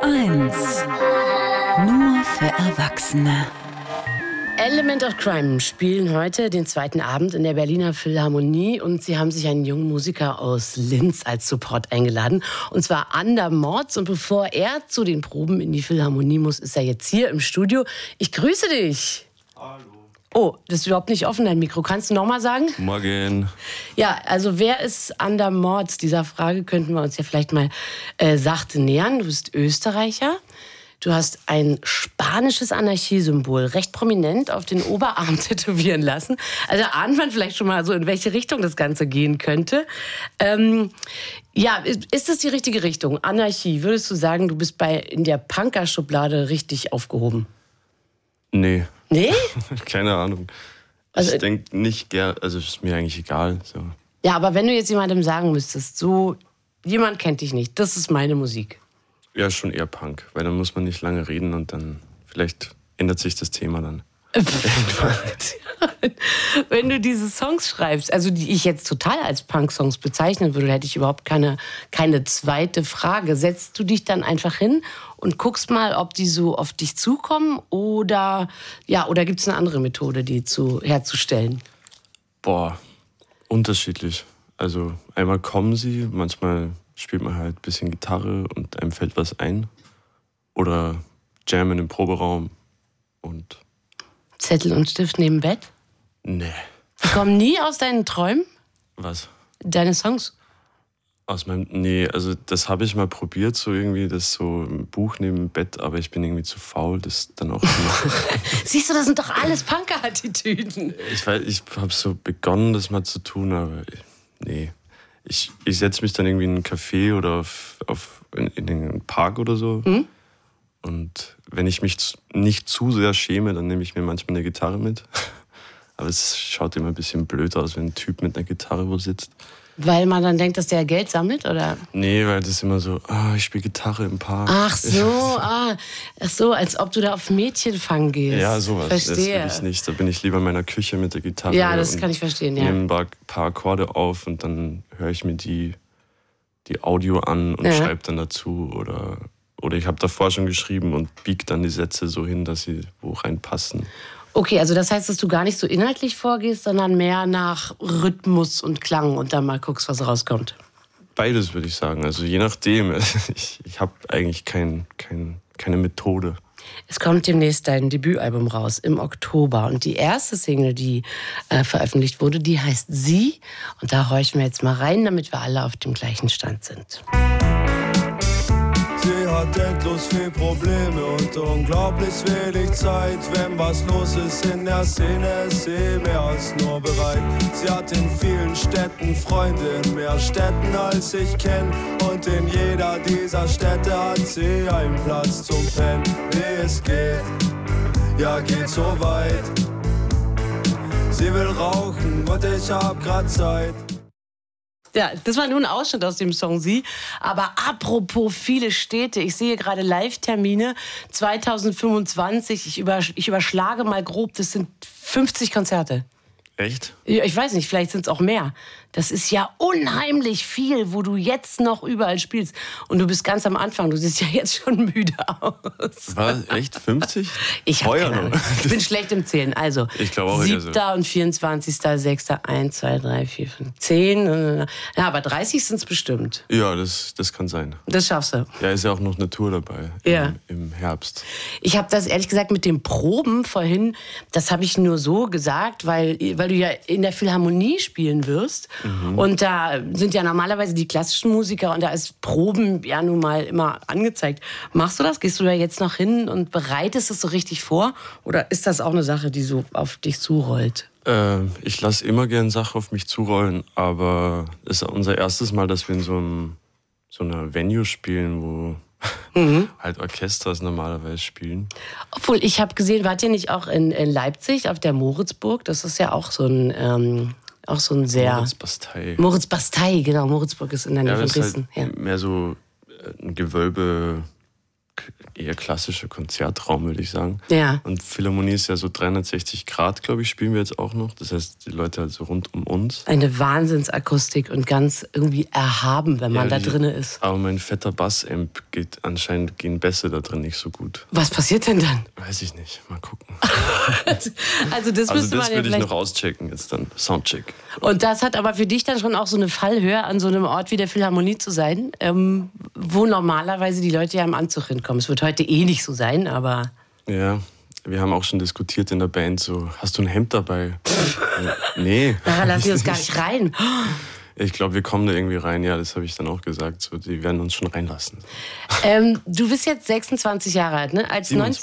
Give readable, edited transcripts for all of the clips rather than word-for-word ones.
1. Nur für Erwachsene. Element of Crime spielen heute den zweiten Abend in der Berliner Philharmonie und sie haben sich einen jungen Musiker aus Linz als Support eingeladen, und zwar Ander Mords. Und bevor er zu den Proben in die Philharmonie muss, ist er jetzt hier im Studio. Ich grüße dich. Hallo. Oh, das ist überhaupt nicht offen, dein Mikro. Kannst du noch mal sagen? Morgen. Ja, also wer ist Ander Mords? Dieser Frage könnten wir uns ja vielleicht mal sachte nähern. Du bist Österreicher. Du hast ein spanisches Anarchiesymbol recht prominent auf den Oberarm tätowieren lassen. Also ahnt man vielleicht schon mal so, in welche Richtung das Ganze gehen könnte. Ja, ist das die richtige Richtung? Anarchie, würdest du sagen, du bist in der Punker-Schublade richtig aufgehoben? Nee. Nee? Keine Ahnung. Also, ich denke nicht gern, also ist mir eigentlich egal. So. Ja, aber wenn du jetzt jemandem sagen müsstest, so, jemand kennt dich nicht, das ist meine Musik. Ja, schon eher Punk, weil dann muss man nicht lange reden und dann vielleicht ändert sich das Thema dann. Wenn du diese Songs schreibst, also die ich jetzt total als Punk-Songs bezeichnen würde, hätte ich überhaupt keine zweite Frage. Setzt du dich dann einfach hin und guckst mal, ob die so auf dich zukommen oder gibt es eine andere Methode, die herzustellen? Boah, unterschiedlich. Also einmal kommen sie, manchmal spielt man halt ein bisschen Gitarre und einem fällt was ein. Oder jammen im Proberaum und... Zettel und Stift neben Bett? Nee. Die kommen nie aus deinen Träumen? Was? Deine Songs? Nee, also das habe ich mal probiert, so irgendwie, das so ein Buch neben dem Bett, aber ich bin irgendwie zu faul, das dann auch zu machen. Siehst du, das sind doch alles Punker-Attitüden. Ich habe so begonnen, das mal zu tun, aber nee. Ich setze mich dann irgendwie in einen Café oder in den Park oder so. Mhm. Und wenn ich mich nicht zu sehr schäme, dann nehme ich mir manchmal eine Gitarre mit. Aber es schaut immer ein bisschen blöd aus, wenn ein Typ mit einer Gitarre wo sitzt. Weil man dann denkt, dass der Geld sammelt, oder? Nee, weil das ist immer so, ich spiele Gitarre im Park. Ach so, als ob du da auf Mädchenfang gehst. Ja, sowas. Verstehe. Das will ich nicht. Da bin ich lieber in meiner Küche mit der Gitarre. Ja, das kann ich verstehen, ja. Nehme ein paar Akkorde auf und dann höre ich mir die Audio an und schreibe dann dazu. Oder ich habe davor schon geschrieben und biege dann die Sätze so hin, dass sie wo reinpassen. Okay, also das heißt, dass du gar nicht so inhaltlich vorgehst, sondern mehr nach Rhythmus und Klang und dann mal guckst, was rauskommt. Beides, würde ich sagen. Also je nachdem. Ich habe eigentlich keine Methode. Es kommt demnächst dein Debütalbum raus, im Oktober. Und die erste Single, die veröffentlicht wurde, die heißt Sie. Und da horchen wir jetzt mal rein, damit wir alle auf dem gleichen Stand sind. Sie hat endlos viel Probleme und unglaublich wenig Zeit. Wenn was los ist in der Szene, ist sie mehr als nur bereit. Sie hat in vielen Städten Freunde, in mehr Städten als ich kenn. Und in jeder dieser Städte hat sie einen Platz zum Pennen. Wie es geht, ja geht so weit. Sie will rauchen und ich hab grad Zeit. Ja, das war nur ein Ausschnitt aus dem Song Sie. Aber apropos viele Städte, ich sehe gerade Live-Termine 2025. Ich überschlage mal grob, das sind 50 Konzerte. Echt? Ich weiß nicht, vielleicht sind es auch mehr. Das ist ja unheimlich viel, wo du jetzt noch überall spielst. Und du bist ganz am Anfang, du siehst ja jetzt schon müde aus. War echt 50? Ich bin schlecht im Zählen. Also, ich glaube auch 7. und 24.06. 1, 2, 3, 4, 5, 10. Ja, aber 30 sind es bestimmt. Ja, das kann sein. Das schaffst du. Ja, ist ja auch noch eine Tour dabei im Herbst. Ich habe das ehrlich gesagt mit den Proben vorhin, das habe ich nur so gesagt, weil du ja in der Philharmonie spielen wirst. Mhm. Und da sind ja normalerweise die klassischen Musiker und da ist Proben ja nun mal immer angezeigt. Machst du das? Gehst du da jetzt noch hin und bereitest es so richtig vor? Oder ist das auch eine Sache, die so auf dich zurollt? Ich lasse immer gern Sachen auf mich zurollen, aber es ist unser erstes Mal, dass wir in so einer Venue spielen, wo halt Orchesters normalerweise spielen. Obwohl, ich habe gesehen, wart ihr nicht auch in Leipzig auf der Moritzburg? Das ist ja auch so ein sehr... Moritz-Bastei. Moritz-Bastei, genau. Moritzburg ist in der Nähe von Dresden. Halt mehr so ein Gewölbe, eher klassischer Konzertraum, würde ich sagen. Ja. Und Philharmonie ist ja so 360 Grad, glaube ich, spielen wir jetzt auch noch. Das heißt, die Leute halt so rund um uns. Eine Wahnsinnsakustik und ganz irgendwie erhaben, wenn man da drin ist. Aber mein fetter Bassamp gehen Bässe da drin nicht so gut. Was passiert denn dann? Weiß ich nicht. Mal gucken. Also das müsste man ja würde ich vielleicht... noch auschecken jetzt dann. Soundcheck. Und das hat aber für dich dann schon auch so eine Fallhöhe, an so einem Ort wie der Philharmonie zu sein, wo normalerweise die Leute ja im Anzug hinkommen. Es wird heute eh nicht so sein, aber... Ja, wir haben auch schon diskutiert in der Band so, hast du ein Hemd dabei? Nee. Daran lassen wir uns gar nicht rein. Ich glaube, wir kommen da irgendwie rein. Ja, das habe ich dann auch gesagt. So, die werden uns schon reinlassen. Du bist jetzt 26 Jahre alt, ne?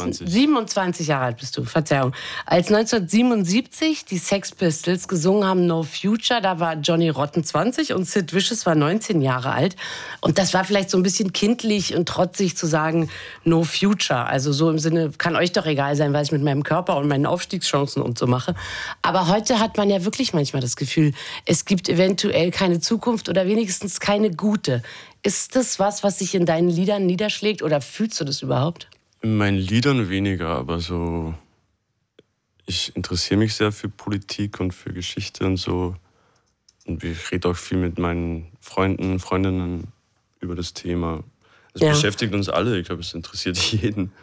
27 Jahre alt bist du, Verzeihung. Als 1977 die Sex Pistols gesungen haben No Future, da war Johnny Rotten 20 und Sid Vicious war 19 Jahre alt. Und das war vielleicht so ein bisschen kindlich und trotzig zu sagen No Future. Also so im Sinne, kann euch doch egal sein, was ich mit meinem Körper und meinen Aufstiegschancen und so mache. Aber heute hat man ja wirklich manchmal das Gefühl, es gibt eventuell keine Zukunft oder wenigstens keine gute. Ist das was sich in deinen Liedern niederschlägt oder fühlst du das überhaupt? In meinen Liedern weniger, aber so, ich interessiere mich sehr für Politik und für Geschichte und so. Und ich rede auch viel mit meinen Freunden, Freundinnen über das Thema. Es beschäftigt uns alle, ich glaube, es interessiert jeden,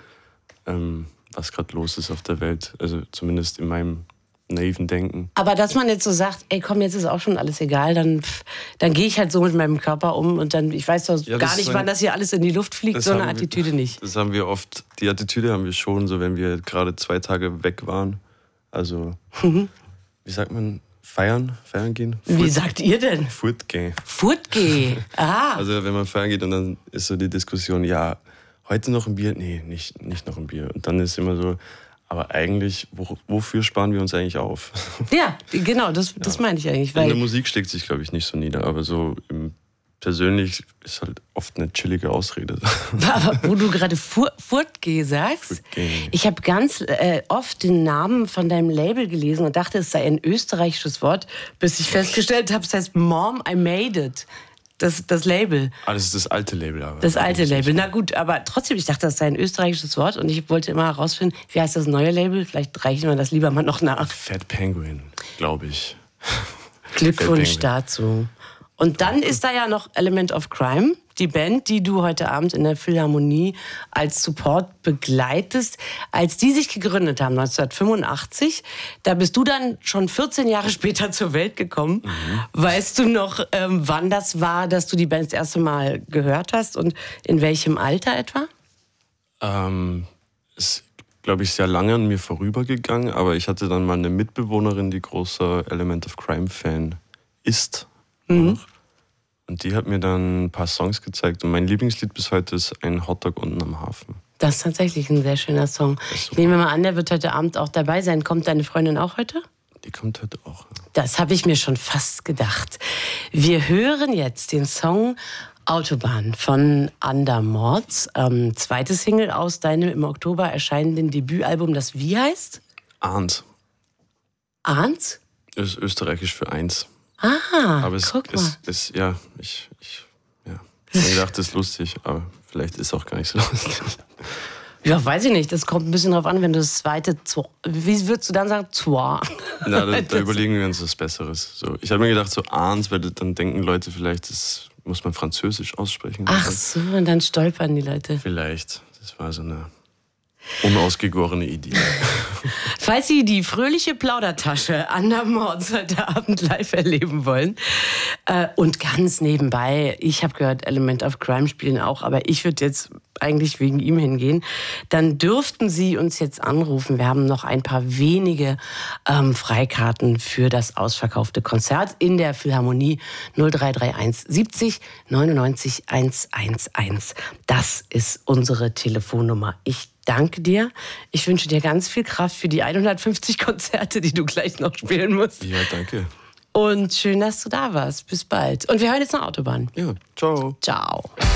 was gerade los ist auf der Welt. Also zumindest in meinem naiven Denken. Aber dass man jetzt so sagt, ey komm, jetzt ist auch schon alles egal, dann gehe ich halt so mit meinem Körper um und dann, ich weiß doch gar nicht, wann das hier alles in die Luft fliegt, so eine Attitüde nicht. Das haben wir oft, die Attitüde haben wir schon, so wenn wir gerade 2 Tage weg waren. Also, wie sagt man, feiern gehen? Wie sagt ihr denn? Furtgehen. Furtgehen, aha. Also wenn man feiern geht und dann ist so die Diskussion, ja, heute noch ein Bier? Nee, nicht noch ein Bier. Und dann ist immer so, aber eigentlich, wofür sparen wir uns eigentlich auf? Ja, genau, das meine ich eigentlich. Weil in der Musik schlägt sich, glaube ich, nicht so nieder, aber so persönlich ist halt oft eine chillige Ausrede. Aber wo du gerade Furtgeh sagst, ich habe ganz oft den Namen von deinem Label gelesen und dachte, es sei ein österreichisches Wort, bis ich festgestellt habe, es heißt Mom, I Made It. Das Label. Ah, das ist das alte Label. Aber das alte Label. Na gut, aber trotzdem, ich dachte, das sei ein österreichisches Wort und ich wollte immer herausfinden, wie heißt das neue Label? Vielleicht reichen wir das lieber mal noch nach. Fat Penguin, glaube ich. Glückwunsch dazu. Und dann ist da ja noch Element of Crime, die Band, die du heute Abend in der Philharmonie als Support begleitest. Als die sich gegründet haben, 1985, da bist du dann schon 14 Jahre später zur Welt gekommen. Weißt du noch, wann das war, dass du die Band das erste Mal gehört hast und in welchem Alter etwa? Ist, glaube ich, sehr lange an mir vorübergegangen, aber ich hatte dann mal eine Mitbewohnerin, die großer Element of Crime-Fan ist. Und die hat mir dann ein paar Songs gezeigt. Und mein Lieblingslied bis heute ist Ein Hotdog unten am Hafen. Das ist tatsächlich ein sehr schöner Song. Ich nehme mal an, der wird heute Abend auch dabei sein. Kommt deine Freundin auch heute? Die kommt heute auch. Ja. Das habe ich mir schon fast gedacht. Wir hören jetzt den Song Autobahn von Andermords. Zweite Single aus deinem im Oktober erscheinenden Debütalbum, das wie heißt? Ahns. Ahns? Das ist österreichisch für eins. Ah, aber ich habe gedacht, das ist lustig, aber vielleicht ist es auch gar nicht so lustig. Ja, weiß ich nicht. Das kommt ein bisschen drauf an, wenn du das zweite, wie würdest du dann sagen? Na, da überlegen wir uns was Besseres. So, ich habe mir gedacht, so Ahns, weil dann denken Leute vielleicht, das muss man französisch aussprechen. Ach so, und dann stolpern die Leute. Vielleicht. Das war so eine unausgegorene Idee. Falls Sie die fröhliche Plaudertasche Andermords heute Abend live erleben wollen und ganz nebenbei, ich habe gehört, Element of Crime spielen auch, aber ich würde jetzt eigentlich wegen ihm hingehen, dann dürften Sie uns jetzt anrufen. Wir haben noch ein paar wenige Freikarten für das ausverkaufte Konzert in der Philharmonie 0331 70 99 111. Das ist unsere Telefonnummer. Ich danke dir. Ich wünsche dir ganz viel Kraft für die 150 Konzerte, die du gleich noch spielen musst. Ja, danke. Und schön, dass du da warst. Bis bald. Und wir hören jetzt noch Autobahn. Ja, ciao. Ciao.